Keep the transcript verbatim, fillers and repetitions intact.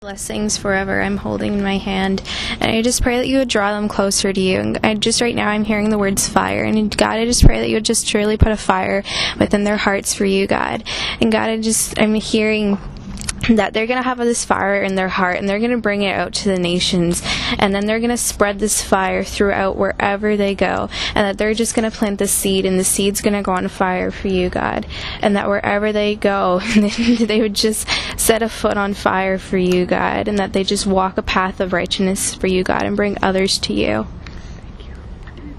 Blessings forever I'm holding in my hand, and I just pray that you would draw them closer to you. And I just right now I'm hearing the words fire, and God, I just pray that you would just truly put a fire within their hearts for you, God. And God, I just I'm hearing that they're going to have this fire in their heart, and they're going to bring it out to the nations, and then they're going to spread this fire throughout wherever they go, and that they're just going to plant the seed, and the seed's going to go on fire for you, God, and that wherever they go they would just set a foot on fire for you, God, and that they just walk a path of righteousness for you, God, and bring others to you.